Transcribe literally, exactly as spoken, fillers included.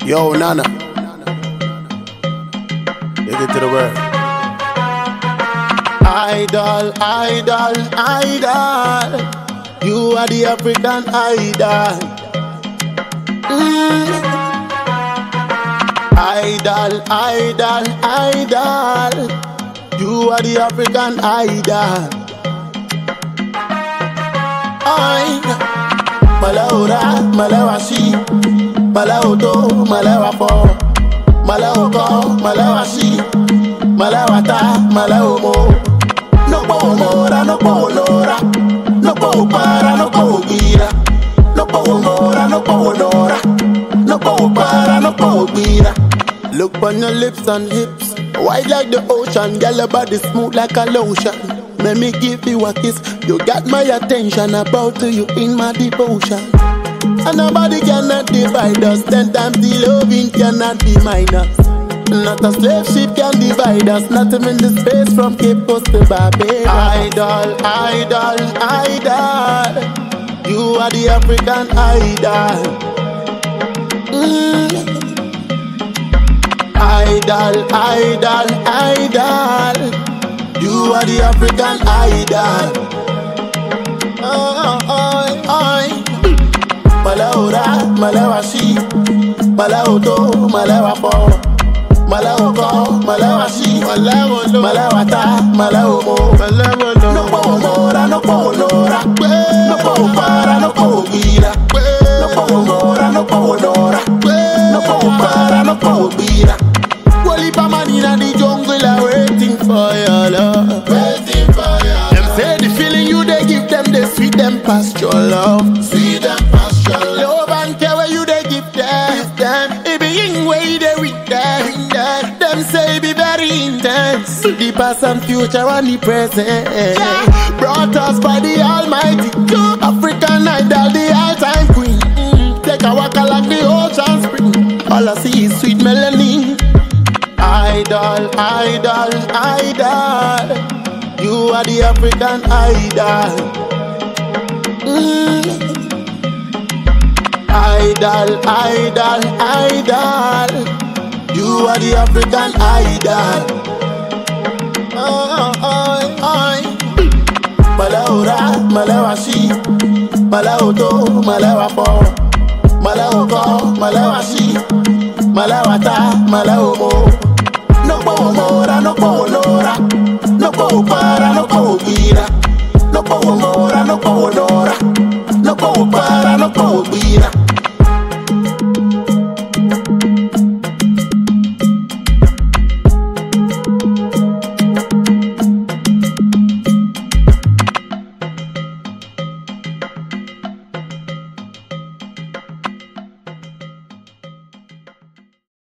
Yo, Nana. Take it to the world. Idol, idol, idol. You are the African idol. Mm. Idol, idol, idol. You are the African idol. I, Malaura, Malawashi, Malauto, Malawafo, Malauko, Malawashi, Malawata, Malaumo. No po mora, no po lora, no po para, no po gira. No po mora, no po lora, no po para, no po gira. Look on your lips and hips, wide like the ocean, girl your body smooth like a lotion. Let me give you a kiss, you got my attention, about to you in my devotion. And nobody cannot divide us, ten times the loving cannot be minus. Not a slave ship can divide us, not even the space from Cape Coast to Barbados. Idol, idol, idol, you are the African idol. Mm. Idol, idol, idol, you are the African idol. Oh, oh, oh. Malaura, Malawashi, Malauto, Malawafo, Malauko, Malawashi, Malawata, Malaumo. No po mora, no po lora, no po para, no po gira. No po mora, no po lora, no po para, no po gira. Wally pa man inna the jungle are waiting for your love. Waiting for your love. Them say the feeling you they give them, they sweet them past your love. Sweet them past your love. Love and care where you they give them. Give them. It be in way they with them. Them say it be very intense. The past and future and the present. Yeah. Brought us by the Almighty. African idol, the all-time queen. Mm. Take a walk along the ocean spring. All I see is sweet melanin. Idol, idol, idol, you are the African idol. Mm. Idol, idol, idol, you are the African idol. Oh, oh, oh. Malaura, Malawashi, Malauto, Malawafo, Malauko, Malawashi, Malawata, Malaumo. No po mora, no po lora, no po para, no po gira. No po mora, no po lora, no po para, no po gira.